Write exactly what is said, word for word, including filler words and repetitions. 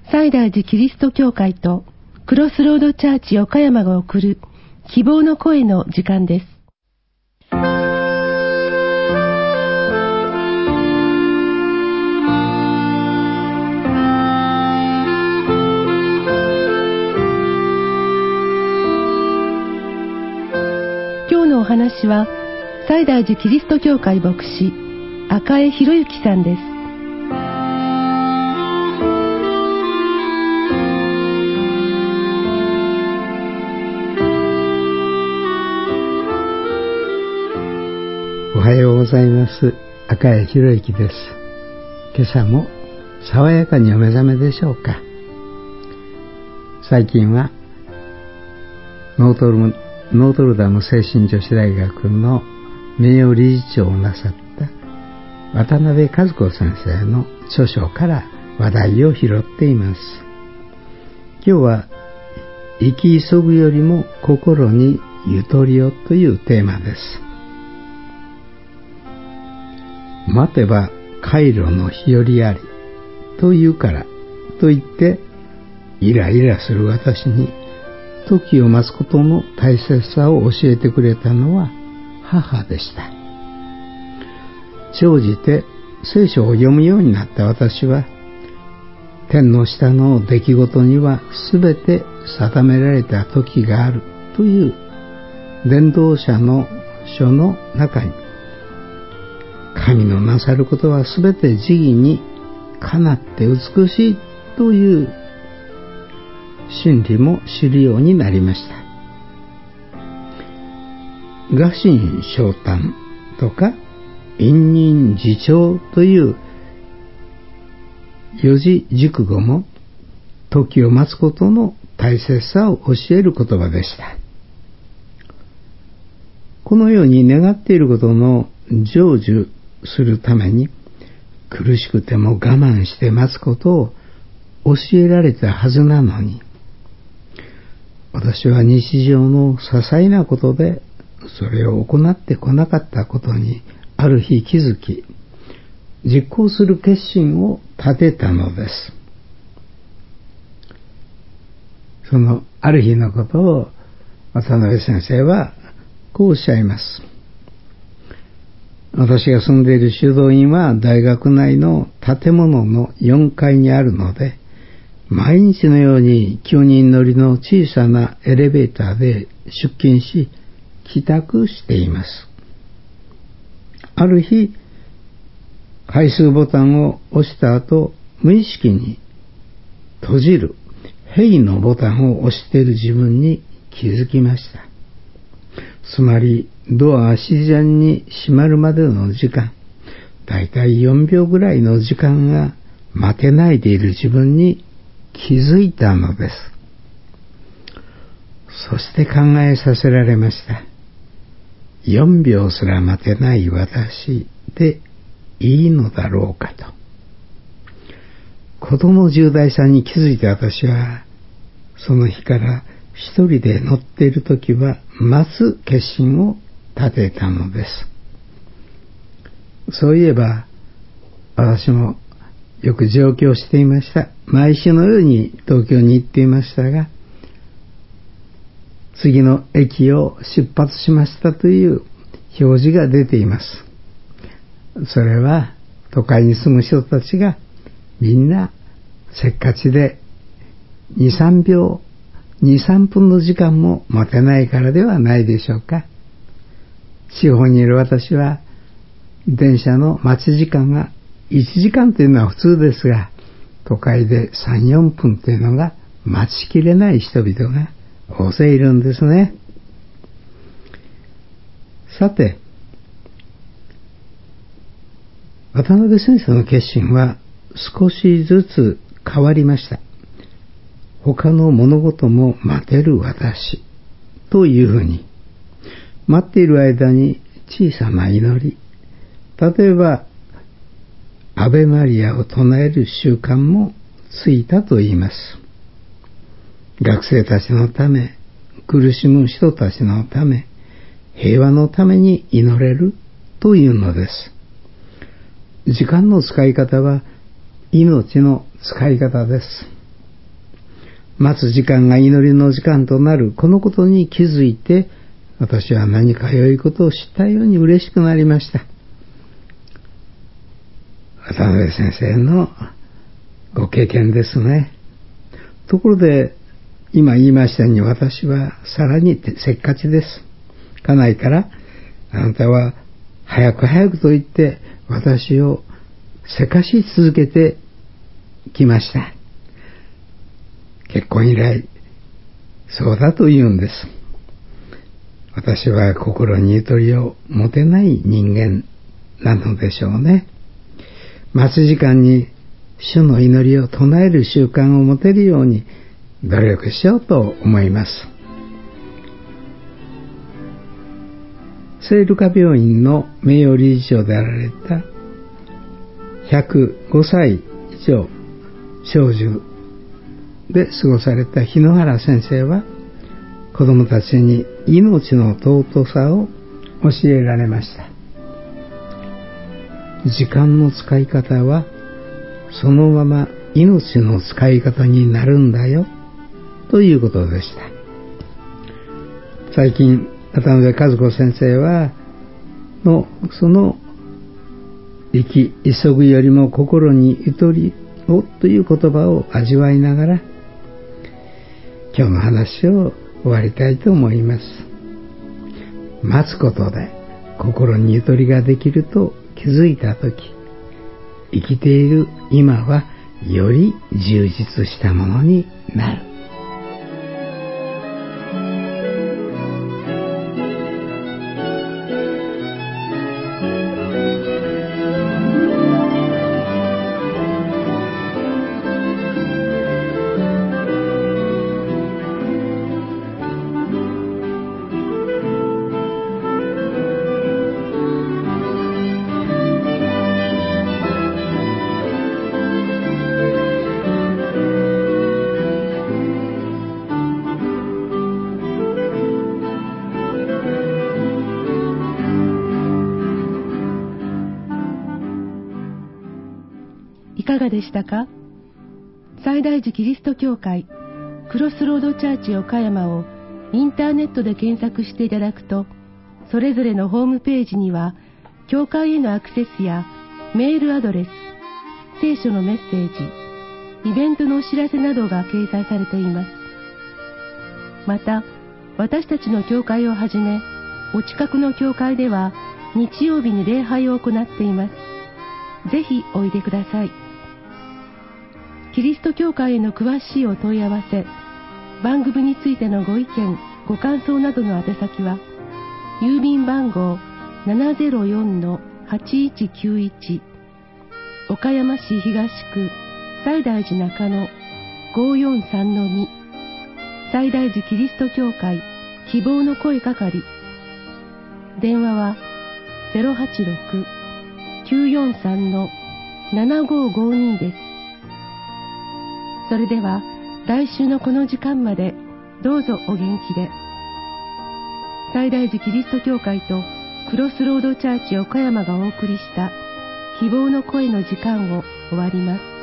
西大寺キリスト教会とクロスロードチャーチ岡山が送る希望の声の時間です。今日のお話は西大寺キリスト教会牧師赤江博之さんです。 おはようございます。赤江博之です。今朝も爽やかにお目覚めでしょうか。最近はノートル、ノートルダム精神女子大学の名誉理事長をなさった渡辺和子先生の著書から話題を拾っています。今日は生き急ぐよりも心にゆとりをというテーマです。待てば回路の日和ありというからと言ってイライラする私に時を待つことの大切さを教えてくれたのは母でした。長じて聖書を読むようになった私は、天の下の出来事にはすべて定められた時があるという伝道者の書の中に、神のなさることはすべて慈義にかなって美しいという真理も知るようになりました。臥薪嘗胆とか隠忍自重という四字熟語も時を待つことの大切さを教える言葉でした。このように願っていることの成就するために苦しくても我慢して待つことを教えられたはずなのに、私は日常の些細なことでそれを行ってこなかったことにある日気づき、実行する決心を立てたのです。そのある日のことを渡辺先生はこうおっしゃいます。私が住んでいる修道院は大学内の建物のよんかいにあるので、毎日のようにきゅうにん乗りの小さなエレベーターで出勤し帰宅しています。ある日、回数ボタンを押した後、無意識に閉じるヘイのボタンを押している自分に気づきました。つまりドアが自然に閉まるまでの時間、だいたいよんびょうぐらいの時間が待てないでいる自分に気づいたのです。そして考えさせられました。よんびょうすら待てない私でいいのだろうかと。事の重大さに気づいた私は、その日から一人で乗っているときは待つ決心を立てたのです。そういえば私もよく上京していました。毎週のように東京に行っていましたが、次の駅を出発しましたという表示が出ています。それは都会に住む人たちがみんなせっかちでに、さんびょう、に、さんぷんの時間も待てないからではないでしょうか。地方にいる私は電車の待ち時間がいちじかんというのは普通ですが、都会でさん、よんぷんというのが待ちきれない人々が大勢いるんですね。さて、渡辺先生の決心は少しずつ変わりました。他の物事も待てる私というふうに、待っている間に小さな祈り、例えばアベマリアを唱える習慣もついたと言います。学生たちのため、苦しむ人たちのため、平和のために祈れるというのです。時間の使い方は命の使い方です。 待つ時間が祈りの時間となるこのことに気づいて、私は何か良いことを知ったように嬉しくなりました。渡辺先生のご経験ですね。ところで、今言いましたように私はさらにせっかちです。家内から、あなたは早く早くと言って私をせかし続けてきました。結婚以来、そうだと言うんです。私は心にゆとりを持てない人間なのでしょうね。待ち時間に主の祈りを唱える習慣を持てるように努力しようと思います。聖ルカ病院の名誉理事長であられたひゃくごさい以上長寿で過ごされた日野原先生は、子どもたちに命の尊さを教えられました。時間の使い方はそのまま命の使い方になるんだよということでした。最近渡辺和子先生はのその生き急ぐよりも心にゆとりをという言葉を味わいながら、今日の話を終わりたいと思います。待つことで心にゆとりができると気づいたとき、生きている今はより充実したものになる。 いかがでしたか？西大寺キリスト教会クロスロードチャーチ岡山をインターネットで検索していただくと、それぞれのホームページには教会へのアクセスやメールアドレス、聖書のメッセージ、イベントのお知らせなどが掲載されています。また、私たちの教会をはじめ、お近くの教会では日曜日に礼拝を行っています。ぜひおいでください。キリスト教会への詳しいお問い合わせ、番組についてのご意見、ご感想などの宛先は、郵便番号 ななぜろよんのはちいちきゅういち、岡山市東区西大寺中野 ごよんさんのに、西大寺キリスト教会希望の声係。電話は ゼロはちろく きゅうよんさんのななごごに です。それでは来週のこの時間までどうぞお元気で。西大寺キリスト教会とクロスロードチャーチ岡山がお送りした希望の声の時間を終わります。